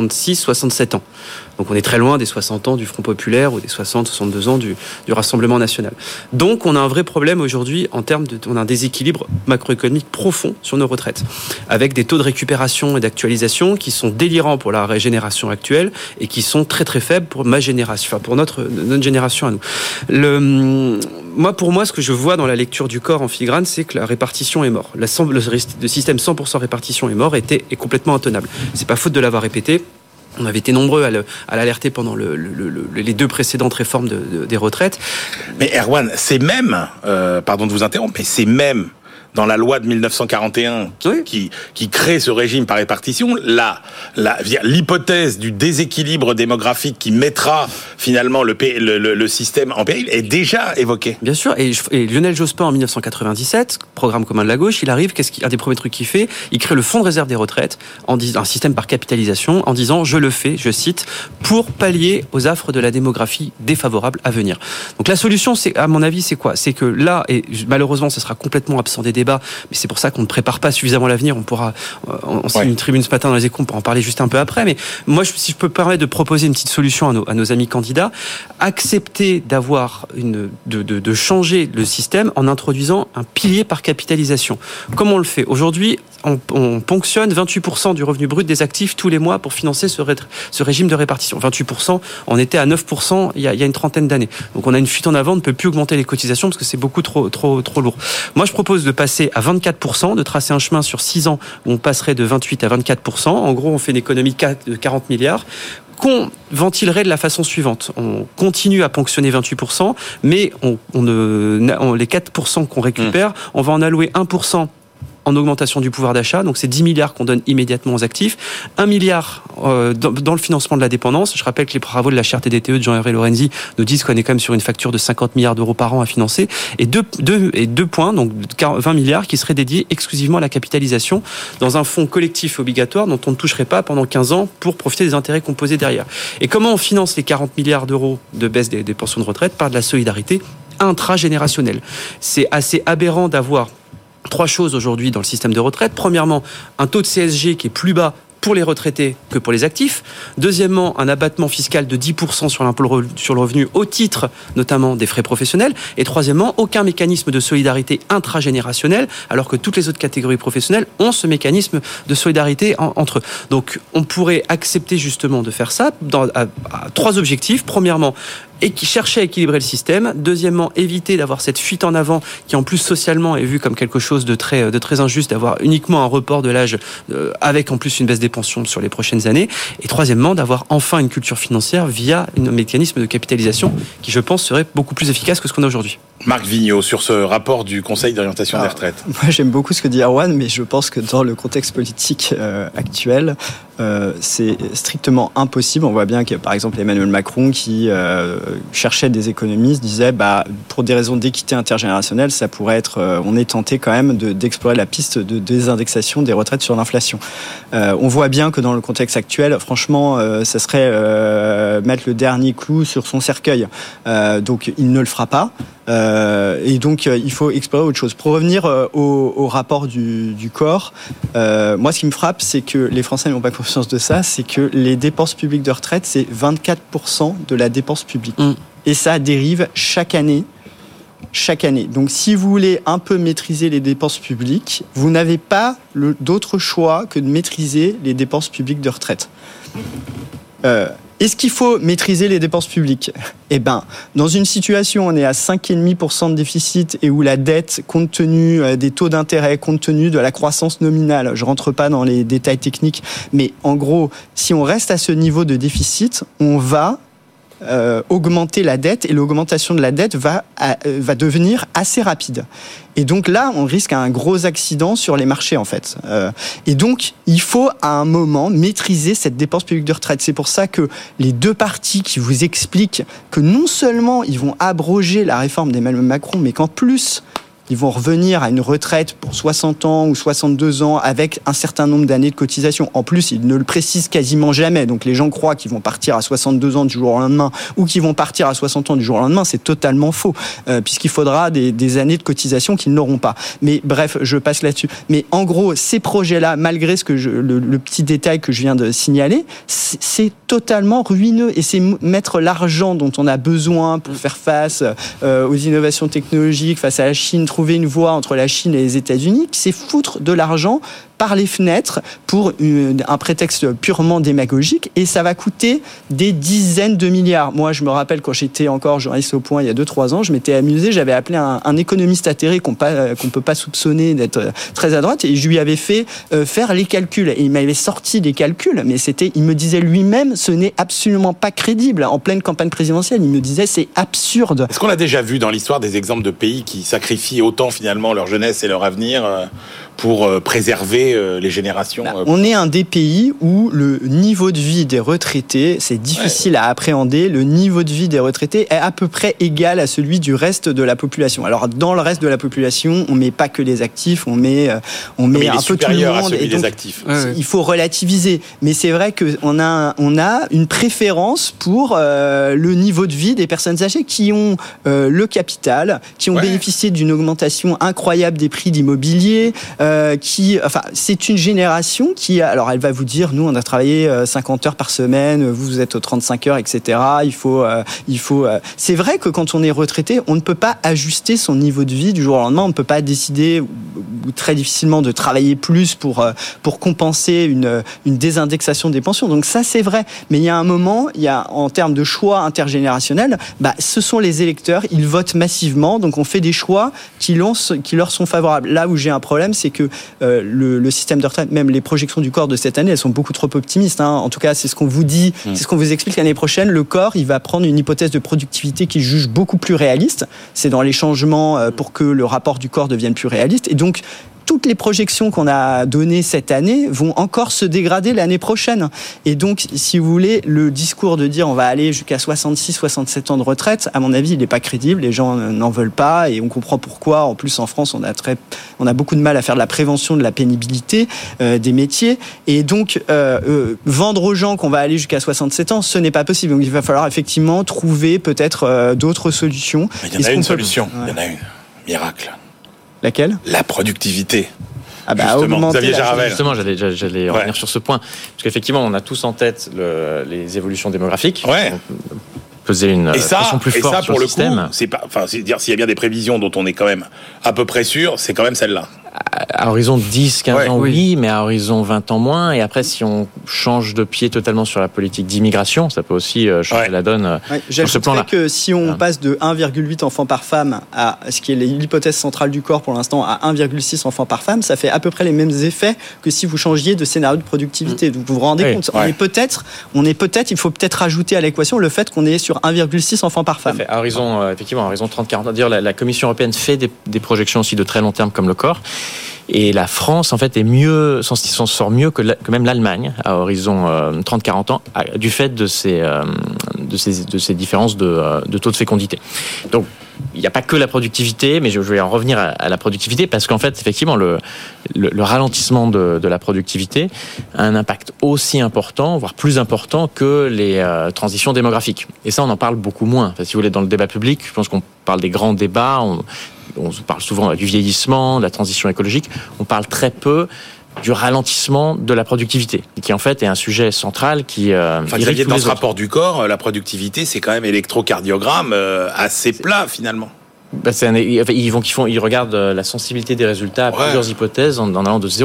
66-67 ans. Donc on est très loin des 60 ans du Front Populaire ou des 60-62 ans du Rassemblement National. Donc on a un vrai problème aujourd'hui on a un déséquilibre macroéconomique profond sur nos retraites, avec des taux de récupération et d'actualisation qui sont délirants pour la génération actuelle et qui sont très très faibles pour ma génération, enfin pour notre génération à nous. Pour moi, ce que je vois dans la lecture du corps en filigrane, c'est que la répartition est mort. Le système 100% répartition est mort est complètement intenable. C'est pas faute de l'avoir répété. On avait été nombreux à l'alerter pendant les 2 précédentes réformes des retraites. Mais Erwan, c'est même, pardon de vous interrompre, mais c'est même dans la loi de 1941 qui crée ce régime par répartition, l'hypothèse du déséquilibre démographique qui mettra finalement le système en péril est déjà évoquée. Bien sûr, et Lionel Jospin en 1997, programme commun de la gauche, il arrive, un des premiers trucs qu'il fait, il crée le fonds de réserve des retraites, un système par capitalisation, en disant je le fais, je cite, pour pallier aux affres de la démographie défavorable à venir. Donc la solution, à mon avis, c'est quoi ? C'est que là, et malheureusement, ça sera complètement absent des débats, mais c'est pour ça qu'on ne prépare pas suffisamment l'avenir. On signe une tribune ce matin dans les Échos, on pourra en parler juste un peu après, mais moi, si je peux me permettre de proposer une petite solution à nos amis candidats, accepter de changer le système en introduisant un pilier par capitalisation. Comment on le fait ? Aujourd'hui, on ponctionne 28% du revenu brut des actifs tous les mois pour financer ce régime de répartition. 28%, on était à 9% il y a une trentaine d'années. Donc on a une fuite en avant, on ne peut plus augmenter les cotisations parce que c'est beaucoup trop lourd. Moi, je propose de passer à 24%, de tracer un chemin sur 6 ans où on passerait de 28 à 24%. En gros, on fait une économie de 40 milliards. Qu'on ventilerait de la façon suivante. On continue à ponctionner 28%, mais les 4% qu'on récupère, on va en allouer 1% en augmentation du pouvoir d'achat, donc c'est 10 milliards qu'on donne immédiatement aux actifs, 1 milliard dans le financement de la dépendance. Je rappelle que les travaux de la charte DTE de Jean-Hervé Lorenzi nous disent qu'on est quand même sur une facture de 50 milliards d'euros par an à financer, et deux points, donc 20 milliards qui seraient dédiés exclusivement à la capitalisation dans un fonds collectif obligatoire dont on ne toucherait pas pendant 15 ans pour profiter des intérêts composés derrière. Et comment on finance les 40 milliards d'euros de baisse des pensions de retraite ? Par de la solidarité intragénérationnelle. C'est assez aberrant d'avoir 3 choses aujourd'hui dans le système de retraite. Premièrement, un taux de CSG qui est plus bas pour les retraités que pour les actifs. Deuxièmement, un abattement fiscal de 10% sur l'impôt sur le revenu au titre notamment des frais professionnels. Et troisièmement, aucun mécanisme de solidarité intragénérationnelle, alors que toutes les autres catégories professionnelles ont ce mécanisme de solidarité entre eux. Donc on pourrait accepter justement de faire ça à 3 objectifs. Premièrement, et qui cherchait à équilibrer le système. Deuxièmement, éviter d'avoir cette fuite en avant qui en plus socialement est vue comme quelque chose de très injuste, d'avoir uniquement un report de l'âge avec en plus une baisse des pensions sur les prochaines années. Et troisièmement, d'avoir enfin une culture financière via un mécanisme de capitalisation qui, je pense, serait beaucoup plus efficace que ce qu'on a aujourd'hui. Marc Vigneault, sur ce rapport du Conseil d'orientation des retraites. Moi, j'aime beaucoup ce que dit Erwan, mais je pense que dans le contexte politique actuel, c'est strictement impossible. On voit bien que, par exemple, Emmanuel Macron, qui cherchait des économistes, disait, pour des raisons d'équité intergénérationnelle, ça pourrait être, on est tenté quand même d'explorer la piste de désindexation des retraites sur l'inflation. On voit bien que dans le contexte actuel, franchement, ça serait mettre le dernier clou sur son cercueil. Donc, il ne le fera pas. Et donc il faut explorer autre chose. Pour revenir au rapport du corps, moi ce qui me frappe, c'est que les Français n'ont pas conscience de ça, c'est que les dépenses publiques de retraite, c'est 24% de la dépense publique. Et ça dérive chaque année chaque année. Donc, si vous voulez un peu maîtriser les dépenses publiques, vous n'avez pas d'autre choix que de maîtriser les dépenses publiques de retraite. Est-ce qu'il faut maîtriser les dépenses publiques ? Eh ben, dans une situation où on est à 5,5% de déficit et où la dette, compte tenu des taux d'intérêt, compte tenu de la croissance nominale, je rentre pas dans les détails techniques, mais en gros, si on reste à ce niveau de déficit, on va augmenter la dette, et l'augmentation de la dette va devenir assez rapide. Et donc là, on risque un gros accident sur les marchés, en fait. Et donc, il faut à un moment maîtriser cette dépense publique de retraite. C'est pour ça que les deux partis qui vous expliquent que non seulement ils vont abroger la réforme d'Emmanuel Macron, mais qu'en plus, ils vont revenir à une retraite pour 60 ans ou 62 ans avec un certain nombre d'années de cotisation. En plus, ils ne le précisent quasiment jamais. Donc les gens croient qu'ils vont partir à 62 ans du jour au lendemain ou qu'ils vont partir à 60 ans du jour au lendemain. C'est totalement faux, puisqu'il faudra des années de cotisation qu'ils n'auront pas. Mais bref, je passe là-dessus. Mais en gros, ces projets-là, malgré le petit détail que je viens de signaler, c'est totalement ruineux. Et c'est mettre l'argent dont on a besoin pour faire face aux innovations technologiques, face à la Chine, trouver une voie entre la Chine et les États-Unis, c'est foutre de l'argent par les fenêtres pour un prétexte purement démagogique, et ça va coûter des dizaines de milliards. Moi, je me rappelle quand j'étais encore journaliste au Point il y a 2-3 ans, je m'étais amusé, j'avais appelé un économiste atterré qu'on peut pas soupçonner d'être très à droite, et je lui avais fait faire les calculs, et il m'avait sorti des calculs, mais il me disait lui-même, ce n'est absolument pas crédible. En pleine campagne présidentielle, il me disait, c'est absurde. Est-ce qu'on a déjà vu dans l'histoire des exemples de pays qui sacrifient autant finalement leur jeunesse et leur avenir pour préserver les générations? On est un des pays où le niveau de vie des retraités, c'est difficile à appréhender, le niveau de vie des retraités est à peu près égal à celui du reste de la population. Alors, dans le reste de la population, on met pas que les actifs, on met un peu tout le monde. Et donc, des actifs. Il faut relativiser. Mais c'est vrai qu'on a une préférence pour le niveau de vie des personnes âgées qui ont le capital, qui ont bénéficié d'une augmentation incroyable des prix d'immobilier, c'est une génération qui, alors elle va vous dire, nous on a travaillé 50 heures par semaine, vous êtes aux 35 heures, etc. Il faut. C'est vrai que quand on est retraité, on ne peut pas ajuster son niveau de vie du jour au lendemain. On ne peut pas décider, ou très difficilement, de travailler plus pour compenser une désindexation des pensions. Donc ça c'est vrai. Mais il y a un moment, en termes de choix intergénérationnels, ce sont les électeurs, ils votent massivement, donc on fait des choix qui leur sont favorables. Là où j'ai un problème, c'est que le système de retraite, même les projections du corps de cette année, elles sont beaucoup trop optimistes. En tout cas, c'est ce qu'on vous dit, c'est ce qu'on vous explique l'année prochaine. Le corps, il va prendre une hypothèse de productivité qu'il juge beaucoup plus réaliste. C'est dans les changements pour que le rapport du corps devienne plus réaliste. Et donc, toutes les projections qu'on a données cette année vont encore se dégrader l'année prochaine. Et donc, si vous voulez, le discours de dire on va aller jusqu'à 66, 67 ans de retraite, à mon avis, il n'est pas crédible. Les gens n'en veulent pas et on comprend pourquoi. En plus, en France, on a beaucoup de mal à faire de la prévention de la pénibilité des métiers. Et donc, vendre aux gens qu'on va aller jusqu'à 67 ans, ce n'est pas possible. Donc, il va falloir effectivement trouver peut-être d'autres solutions. Il y en a une solution. Il y en a une. Miracle. Laquelle ? La productivité. Justement, Xavier Jaravel. Justement, j'allais revenir sur ce point. Parce qu'effectivement, on a tous en tête les évolutions démographiques. Ouais. Peser une pression plus forte sur le système. Coup, c'est dire s'il y a bien des prévisions dont on est quand même à peu près sûr, c'est quand même celle-là. À horizon 10, 15 ans, oui, mais à horizon 20 ans moins. Et après, si on change de pied totalement sur la politique d'immigration, ça peut aussi changer la donne sur ce plan-là. Que si on passe de 1,8 enfants par femme à ce qui est l'hypothèse centrale du corps pour l'instant à 1,6 enfants par femme, ça fait à peu près les mêmes effets que si vous changiez de scénario de productivité. Donc vous vous rendez compte, il faut peut-être rajouter à l'équation le fait qu'on est sur 1,6 enfants par femme. À horizon, effectivement, à horizon 30-40 ans. D'ailleurs, la Commission européenne fait des projections aussi de très long terme comme le corps. Et la France, en fait, s'en sort mieux que même l'Allemagne à horizon 30-40 ans, du fait de ces différences de taux de fécondité. Donc, il n'y a pas que la productivité, mais je vais en revenir à la productivité parce qu'en fait, effectivement, le ralentissement de la productivité a un impact aussi important, voire plus important que les transitions démographiques. Et ça, on en parle beaucoup moins. Enfin, si vous voulez, dans le débat public, je pense qu'on parle des grands débats, on parle souvent du vieillissement, de la transition écologique. On parle très peu du ralentissement de la productivité, qui en fait est un sujet central qui Xavier, dans ce rapport du corps, la productivité, c'est quand même électrocardiogramme assez plat finalement. Ils regardent la sensibilité des résultats à plusieurs hypothèses en allant de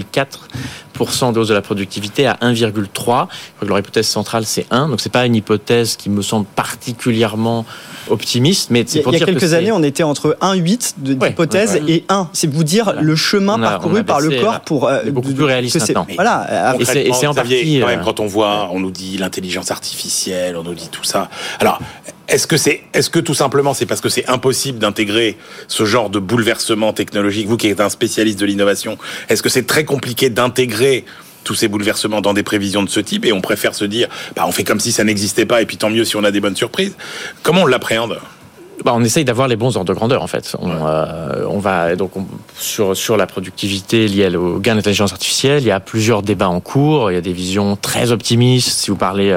0,4% de hausse de la productivité à 1,3%. Je crois que leur hypothèse centrale, c'est 1. Donc, c'est pas une hypothèse qui me semble particulièrement optimiste, mais c'est pour dire que il y a quelques années, on était entre 1,8 d'hypothèse et 1. C'est vous dire le chemin parcouru par le corps pour... beaucoup plus réaliste maintenant. Voilà. Et c'est en partie... Quand même, quand on nous dit l'intelligence artificielle, on nous dit tout ça. Alors, est-ce que tout simplement c'est parce que c'est impossible d'intégrer ce genre de bouleversement technologique, vous qui êtes un spécialiste de l'innovation, est-ce que c'est très compliqué d'intégrer tous ces bouleversements dans des prévisions de ce type et on préfère se dire on fait comme si ça n'existait pas et puis tant mieux si on a des bonnes surprises? Comment on l'appréhende? On essaye d'avoir les bons ordres de grandeur en fait. On va donc sur la productivité liée au gain d'intelligence artificielle. Il y a plusieurs débats en cours. Il y a des visions très optimistes si vous parlez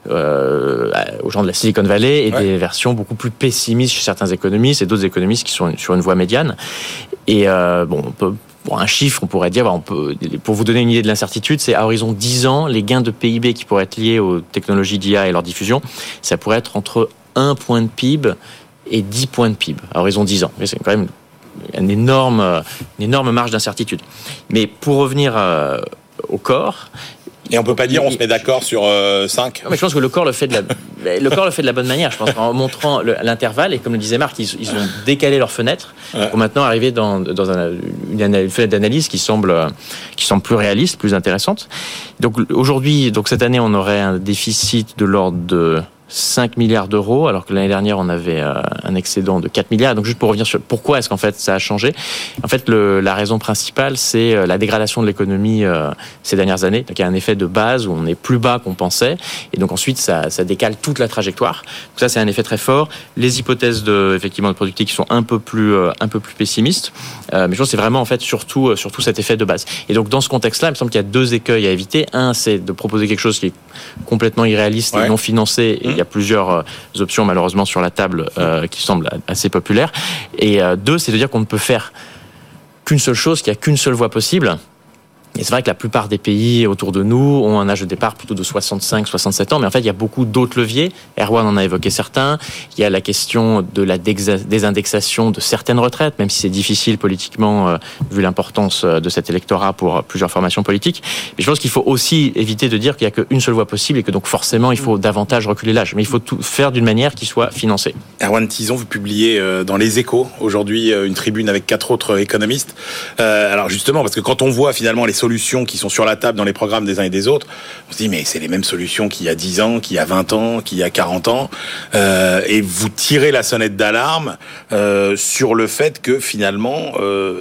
aux gens de la Silicon Valley et des versions beaucoup plus pessimistes chez certains économistes et d'autres économistes qui sont sur une voie médiane. Et pour un chiffre, on pourrait dire, pour vous donner une idée de l'incertitude, c'est à horizon 10 ans, les gains de PIB qui pourraient être liés aux technologies d'IA et leur diffusion, ça pourrait être entre 1 point de PIB et 10 points de PIB à horizon 10 ans. C'est quand même une énorme marge d'incertitude. Mais pour revenir au corps... Et on peut pas dire on se met d'accord sur 5. Mais je pense que le corps le fait de la bonne manière. Je pense qu'en montrant l'intervalle, et comme le disait Marc, ils ont décalé leur fenêtre pour maintenant arriver dans une fenêtre d'analyse qui semble plus réaliste, plus intéressante. Donc aujourd'hui, cette année, on aurait un déficit de l'ordre de 5 milliards d'euros, alors que l'année dernière, on avait un excédent de 4 milliards. Donc, juste pour revenir sur pourquoi est-ce qu'en fait ça a changé. En fait, la raison principale, c'est la dégradation de l'économie ces dernières années. Donc, il y a un effet de base où on est plus bas qu'on pensait. Et donc, ensuite, ça décale toute la trajectoire. Donc, ça, c'est un effet très fort. Les hypothèses de productivité qui sont un peu plus pessimistes. Mais je pense que c'est vraiment, en fait, surtout cet effet de base. Et donc, dans ce contexte-là, il me semble qu'il y a 2 écueils à éviter. Un, c'est de proposer quelque chose qui est complètement irréaliste et non financé. Et il y a plusieurs options malheureusement sur la table qui semblent assez populaires. Et 2, c'est de dire qu'on ne peut faire qu'une seule chose, qu'il n'y a qu'une seule voie possible. Et c'est vrai que la plupart des pays autour de nous ont un âge de départ plutôt de 65-67 ans, mais en fait, il y a beaucoup d'autres leviers. Erwan en a évoqué certains. Il y a la question de la désindexation de certaines retraites, même si c'est difficile politiquement, vu l'importance de cet électorat pour plusieurs formations politiques. Mais je pense qu'il faut aussi éviter de dire qu'il n'y a qu'une seule voie possible et que donc forcément, il faut davantage reculer l'âge. Mais il faut tout faire d'une manière qui soit financée. Erwan Tison, vous publiez dans Les Échos, aujourd'hui, une tribune avec 4 autres économistes. Alors justement, parce que quand on voit finalement les solutions qui sont sur la table dans les programmes des uns et des autres, on se dit mais c'est les mêmes solutions qu'il y a 10 ans, qu'il y a 20 ans, qu'il y a 40 ans, et vous tirez la sonnette d'alarme sur le fait que finalement,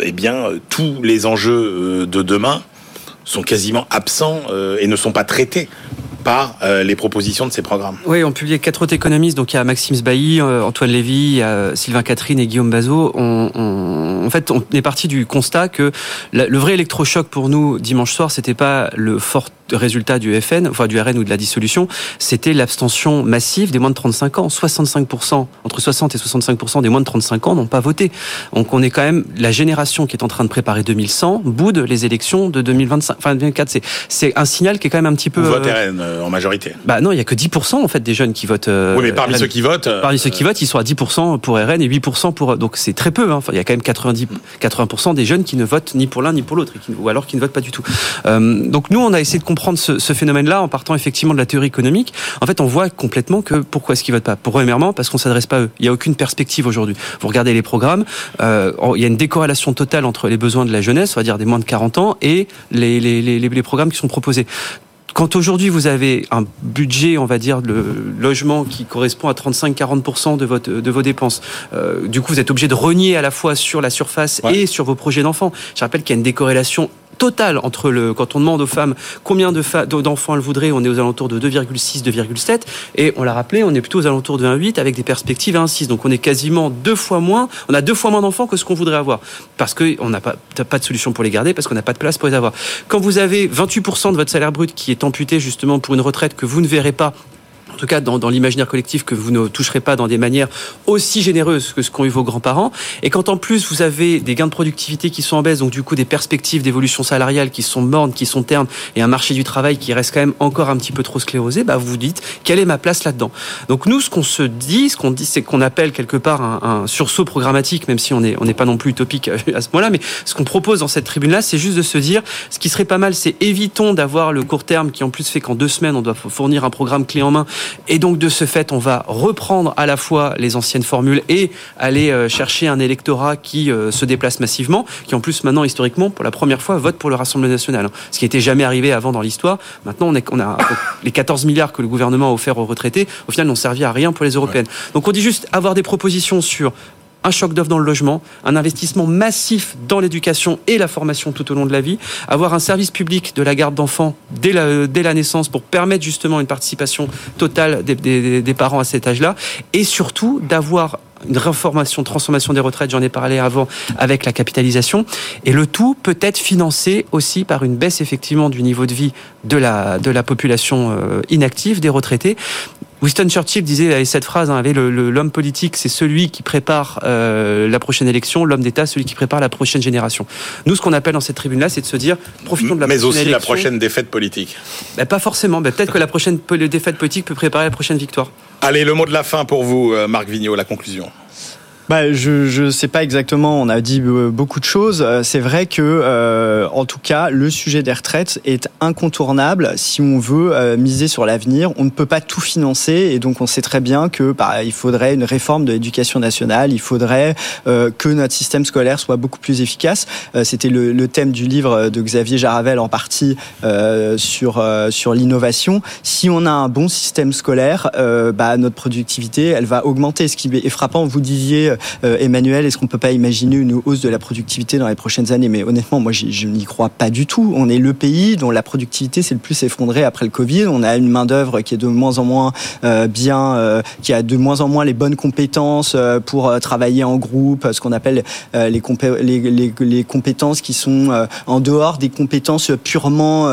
tous les enjeux de demain sont quasiment absents et ne sont pas traités par les propositions de ces programmes. Oui, on publiait 4 autres économistes, donc il y a Maxime Sbailly, Antoine Lévy, il y a Sylvain Catherine et Guillaume Bazot. En fait, on est parti du constat que le vrai électrochoc pour nous dimanche soir, c'était pas le fort résultat du FN, enfin du RN ou de la dissolution, c'était l'abstention massive des moins de 35 ans. 65%, entre 60 et 65% des moins de 35 ans n'ont pas voté. Donc on est quand même la génération qui est en train de préparer 2100 boude les élections de 2025, enfin 2024. C'est un signal qui est quand même un petit peu. Vous votez RN en majorité. Non, il y a que 10% en fait des jeunes qui votent. Oui, mais parmi ceux qui votent. Parmi ceux qui votent, ils sont à 10% pour RN et 8% pour. Donc c'est très peu. Enfin, il y a quand même 80% des jeunes qui ne votent ni pour l'un ni pour l'autre, ou alors qui ne votent pas du tout. Donc nous, on a essayé de comprendre ce phénomène-là en partant effectivement de la théorie économique. En fait, on voit complètement que pourquoi est-ce qu'ils votent pas. Premièrement, parce qu'on s'adresse pas à eux. Il y a aucune perspective aujourd'hui. Vous regardez les programmes, il y a une décorrélation totale entre les besoins de la jeunesse, on va dire des moins de 40 ans, et les programmes qui sont proposés. Quand aujourd'hui vous avez un budget, on va dire, le logement qui correspond à 35-40% de vos dépenses, du coup vous êtes obligé de renier à la fois sur la surface et sur vos projets d'enfants. Je rappelle qu'il y a une décorrélation totale entre quand on demande aux femmes combien d'enfants elles voudraient, on est aux alentours de 2,6, 2,7, et on l'a rappelé, on est plutôt aux alentours de 1,8 avec des perspectives à 1,6. Donc on est quasiment 2 fois moins, on a 2 fois moins d'enfants que ce qu'on voudrait avoir, parce qu'on n'a pas de solution pour les garder, parce qu'on n'a pas de place pour les avoir. Quand vous avez 28% de votre salaire brut qui est amputé justement pour une retraite que vous ne verrez pas en tout cas dans l'imaginaire collectif, que vous ne toucherez pas dans des manières aussi généreuses que ce qu'ont eu vos grands-parents. Et quand en plus vous avez des gains de productivité qui sont en baisse, donc du coup des perspectives d'évolution salariale qui sont mornes, qui sont ternes, et un marché du travail qui reste quand même encore un petit peu trop sclérosé, vous vous dites quelle est ma place là-dedans. Donc nous, ce qu'on dit, c'est qu'on appelle quelque part un sursaut programmatique, même si on n'est pas non plus utopique à ce moment-là, mais ce qu'on propose dans cette tribune-là, c'est juste de se dire, ce qui serait pas mal, c'est évitons d'avoir le court terme qui en plus fait qu'en 2 semaines on doit fournir un programme clé en main. Et donc, de ce fait, on va reprendre à la fois les anciennes formules et aller chercher un électorat qui se déplace massivement, qui en plus, maintenant, historiquement, pour la première fois, vote pour le Rassemblement national. Ce qui n'était jamais arrivé avant dans l'histoire. Maintenant, on a les 14 milliards que le gouvernement a offert aux retraités, au final, n'ont servi à rien pour les européennes. Donc, on dit juste avoir des propositions sur un choc d'offre dans le logement, un investissement massif dans l'éducation et la formation tout au long de la vie, avoir un service public de la garde d'enfants dès la naissance pour permettre justement une participation totale des parents à cet âge-là, et surtout d'avoir une réformation, transformation des retraites, j'en ai parlé avant, avec la capitalisation, et le tout peut être financé aussi par une baisse effectivement du niveau de vie de la population inactive, des retraités. Winston Churchill disait cette phrase, l'homme politique, c'est celui qui prépare la prochaine élection, l'homme d'État, celui qui prépare la prochaine génération. Nous, ce qu'on appelle dans cette tribune-là, c'est de se dire, profitons de la prochaine élection. Mais aussi la prochaine défaite politique. Pas forcément. Peut-être que la prochaine défaite politique peut préparer la prochaine victoire. Allez, le mot de la fin pour vous, Marc Vigneault, la conclusion. Je sais pas exactement, on a dit beaucoup de choses. C'est vrai que, en tout cas, le sujet des retraites est incontournable si on veut miser sur l'avenir. On ne peut pas tout financer, et donc on sait très bien que il faudrait une réforme de l'éducation nationale, il faudrait que notre système scolaire soit beaucoup plus efficace. C'était le thème du livre de Xavier Jaravel en partie sur l'innovation. Si on a un bon système scolaire, notre productivité, elle va augmenter. Ce qui est frappant, vous disiez, Emmanuel, est-ce qu'on peut pas imaginer une hausse de la productivité dans les prochaines années? Mais honnêtement, moi, je n'y crois pas du tout. On est le pays dont la productivité s'est le plus effondrée après le Covid. On a une main-d'œuvre qui est de moins en moins qui a de moins en moins les bonnes compétences pour travailler en groupe, ce qu'on appelle les compétences qui sont en dehors des compétences purement,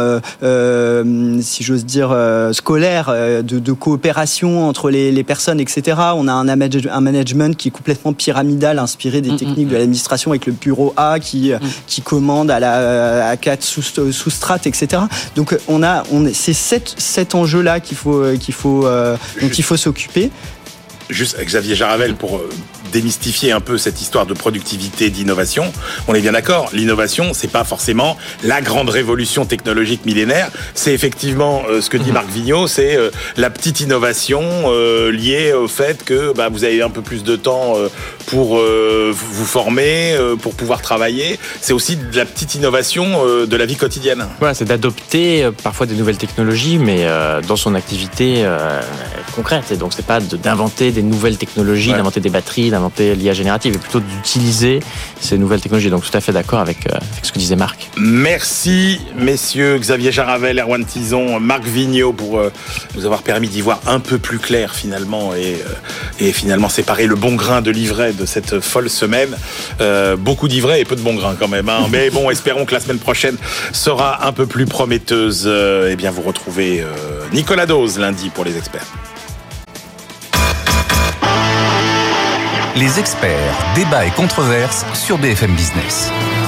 si j'ose dire, scolaires, de coopération entre les personnes, etc. On a un management qui est complètement pyramidal, inspiré des techniques de l'administration, avec le bureau A qui commande à 4 sous-strates, etc. Donc c'est cet enjeu-là dont il faut s'occuper. Juste Xavier Jaravel, pour démystifier un peu cette histoire de productivité, d'innovation, on est bien d'accord, l'innovation, c'est pas forcément la grande révolution technologique millénaire, c'est effectivement ce que dit Marc Vigneault, c'est la petite innovation liée au fait que vous avez un peu plus de temps pour vous former, pour pouvoir travailler. C'est aussi de la petite innovation de la vie quotidienne. Voilà, c'est d'adopter parfois des nouvelles technologies, mais dans son activité concrète. Et donc, c'est pas d'inventer des nouvelles technologies, d'inventer des batteries, d'inventer l'IA générative, et plutôt d'utiliser ces nouvelles technologies. Donc, tout à fait d'accord avec ce que disait Marc. Merci, messieurs, Xavier Jaravel, Erwan Tison, Marc Vigneault, pour nous avoir permis d'y voir un peu plus clair, finalement, et finalement séparer le bon grain de l'ivraie de cette folle semaine. Beaucoup d'ivraie et peu de bon grain, quand même. Mais bon, espérons que la semaine prochaine sera un peu plus prometteuse. Vous retrouvez Nicolas Dose lundi pour les experts. Les experts, débats et controverses sur BFM Business.